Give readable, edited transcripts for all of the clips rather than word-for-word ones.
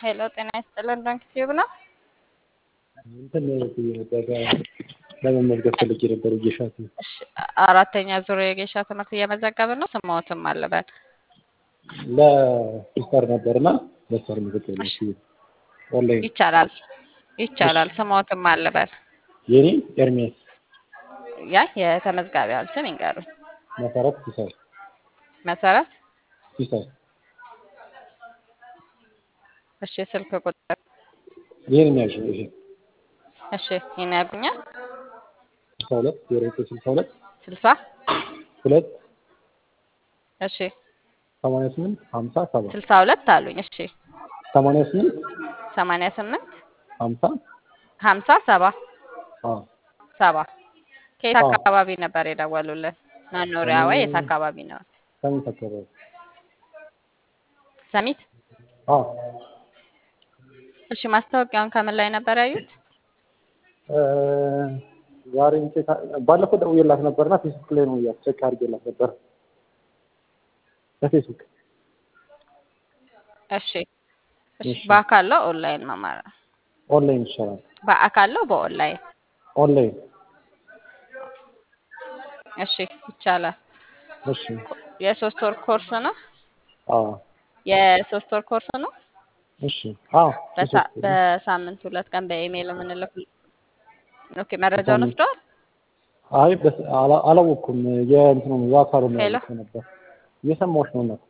ሄሎ ጤና ይስጥልን ባንክ ቲዩብ ነው። እንትን ለመመዝገብ ፈልጌ ነበር ጌሻት እሺ አራተኛ ዙር የጌሻ ትምህርት እየመዘገብን ነው። ስሞትም አለበት። ለሲስተር ነበርና ለሲስተር መዘገብ እሺ ኦንላይን ይቻላል። ስሞትም አለበት። የኔ ኤርሚያስ ያ የተመዝጋቢያን ስም ይንገሩኝ። መሰረት ሲሳይ መሰረት ሲሳይ እሺ ስልክ ቁጥር ይሄን ያዥ ይሄ እሺ ይነግሩኛል። 62 62 60 2 እሺ 88 57 62 አሉኝ። እሺ 88 88 50 57 አዎ 7 ከየት አዎ አካባቢ ነበር የደወሉልን? መኖሪያ ወይ የት አካባቢ ነው? ሰሚት አካባቢ ሰሚት። አዎ እሺ ማስታወቂያውን ከምን ላይ ነበር ያዩት? ዛሬ ባለፈው ደውዬላት ነበርና ፌስቡክ ላይ ነው ቼክ አድርጌላት ነበር በፌስቡክ። እሺ በአካል ነው ኦንላይን መማር? ኦንላይን ይሻላል። በአካል ነው በኦንላይን? ኦንላይን። እሺ ይቻላል። እሺ የሶስት ወር ኮርስ ነው? አዎ የሶስት ወር ኮርስ ነው። እሺ አዎ በሳምንት 2 ቀን በኢሜይል የምንልክ። ኦኬ መረጃውን ወስደዋል? አይ አላወኩም። የእንትኑ ያካሩ ነው ሄሎ ነበር እየሰማሁሽ ነው እናት።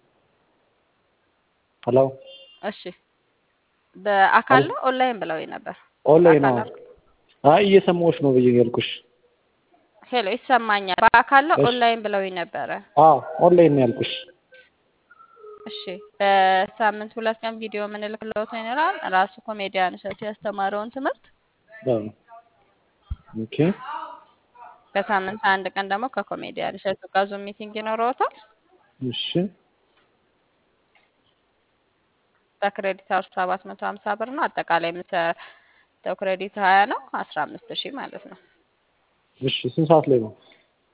ሄሎ እሺ በአካል ነው ኦንላይን ብለውኝ ነበር? ኦንላይን ነው። አይ እየሰማሁሽ ነው ብዬ ያልኩሽ። ሄሎ ይሰማኛል። በአካል ነው ኦንላይን ብለውኝ ነበረ? አዎ ኦንላይን ነው ያልኩሽ። እሺ በሳምንት 2 ቀን ቪዲዮ የምንልክለት ይኖራል። ራሱ ኮሜዲያን እሸቱ ያስተማረውን ትምህርት። ኦኬ በሳምንት 1 ቀን ደግሞ ከኮሜዲያን እሸቱ ጋር ዙም ሚቲንግ ይኖረውታል። እሺ በክሬዲት አወር 750 ብር ነው። አጠቃላይ የምትሰጠው ክሬዲት 20 ነው። 15000 ማለት ነው። እሺ ስንት ሰዓት ላይ ነው?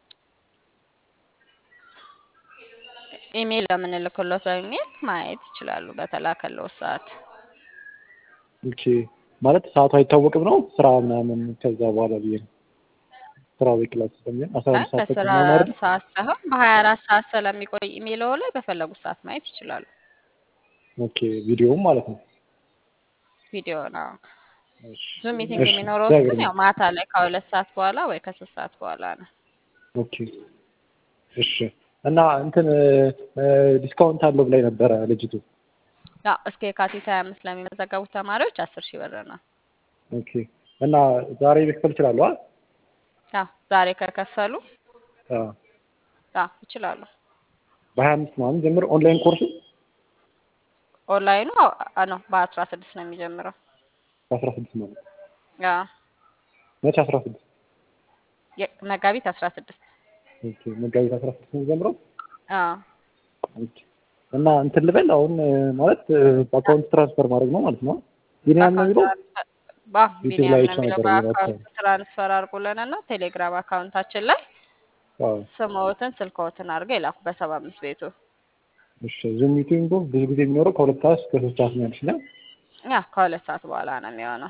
ኢሜል ለምንልክለት በኢሜል ማየት ይችላሉ በተላከለው ሰዓት። ኦኬ ማለት ሰዓቱ አይታወቅም ነው ስራ ምናምን ከዛ በኋላ ብዬ ነው። ስራ ወይ ክላስ ስለሚሆን 12 ሰዓት በስራ ተጨማሪ ሰዓት ሳይሆን በ24 ሰዓት ስለሚቆይ ኢሜይለው ላይ በፈለጉት ሰዓት ማየት ይችላሉ። ኦኬ ቪዲዮውም ማለት ነው። ቪዲዮ ነው። እሺ ዙም ሚቲንግ የሚኖረው ግን ያው ማታ ላይ ከ2 ሰዓት በኋላ ወይ ከ3 ሰዓት በኋላ ነው። ኦኬ እሺ እና እንትን ዲስካውንት አለው ብላይ ነበረ ልጅቱ። ያው እስከ የካቲት 25 ለሚመዘገቡት ተማሪዎች 10000 ብር ነው። ኦኬ እና ዛሬ መክፈል ይችላሉ? ያው ዛሬ ከከፈሉ አዎ ይችላሉ። በ25 ማለት ጀምሮ ኦንላይን ኮርሱ ኦንላይኑ ነው በ16 ነው የሚጀምረው። በ16 ማለት አዎ መቼ 16? መጋቢት 16። ኦኬ መጋቢት 16 ነው የሚጀምረው? አዎ ኦኬ እና እንትን ልበል አሁን ማለት በአካውንት ትራንስፈር ማድረግ ነው ማለት ነው? ቢኒያም ነው የሚለው? ቢኒያም ነው የሚለው። በአካውንት ትራንስፈር አድርጉልንና ቴሌግራም አካውንታችን ላይ ስሞትን ስልክዎትን አድርገው ይላኩ በ75 ቤቱ። እሺ ዙም ሚቲንጉ ብዙ ጊዜ የሚኖረው ከ2 ሰዓት እስከ 3 ሰዓት ነው ያልሽኝ? ያ ከ2 ሰዓት በኋላ ነው የሚሆነው።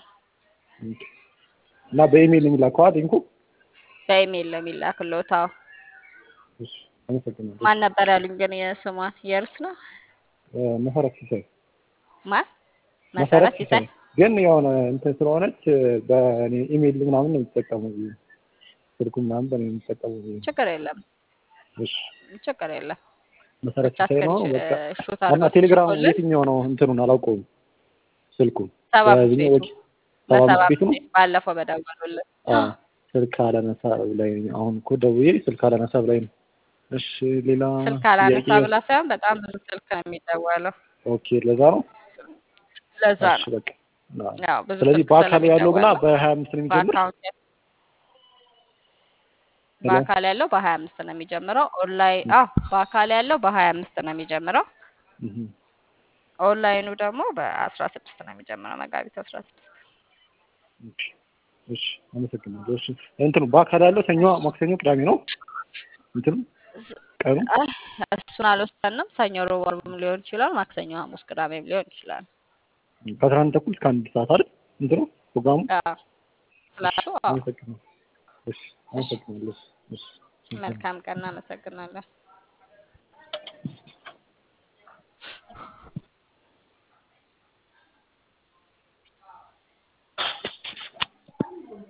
እና በኢሜል ነው የሚላከው ሊንኩ? በኢሜል ነው የሚላክልዎት። አዎ እሺ አመሰግናለሁ። ማን ነበር ያሉኝ ግን የስሟን? የእርስ ነው? መሰረት ሲሳይ። ማን? መሰረት ሲሳይ። ግን የሆነ እንትን ስለሆነች በእኔ ኢሜል ምናምን ነው የምትጠቀመው ስልኩ ምናምን በእኔ የምትጠቀመው። ችግር የለም። እሺ ችግር የለም። መሰረት ሲሳይ ነው በቃ። እና ቴሌግራም የትኛው ነው እንትኑን አላውቀውም ስልኩን። በ75 ቤቱ ባለፈው በደወሉልን ስልክ አላነሳ ላይ አሁን እኮ ደውዬ ስልክ አላነሳ ላይ ነው። እሺ ሌላ ስልክ አላነሳ ብላ ሳይሆን በጣም ብዙ ስልክ ነው የሚደወለው። ኦኬ ለዛ ነው። ነው በቃ ያው ብዙ ስለዚህ በአካል ያለው ግና በ25 ነው የሚጀምረው። በአካል ያለው በ25 ነው የሚጀምረው። ኦንላይን በአካል ያለው በ25 ነው የሚጀምረው። ኦንላይኑ ደግሞ በ16 ነው የሚጀምረው መጋቢት 16። እሺ አመሰግናለሁ። እሺ እንትኑ በአካል ያለው ሰኞ፣ ማክሰኞ፣ ቅዳሜ ነው እንትኑ ቀኑ? እሱን አልወሰንም። ሰኞ፣ ሮብ፣ ዓርብም ሊሆን ይችላል። ማክሰኞ፣ ሐሙስ፣ ቅዳሜም ሊሆን ይችላል። ከ11 ተኩል እስከ 1 ሰዓት አይደል እንትኑ ፕሮግራሙ? ክላሱ አመሰግናለሁ። እሺ እሺ አመሰግናለሁ። እሺ መልካም ቀን እናመሰግናለን።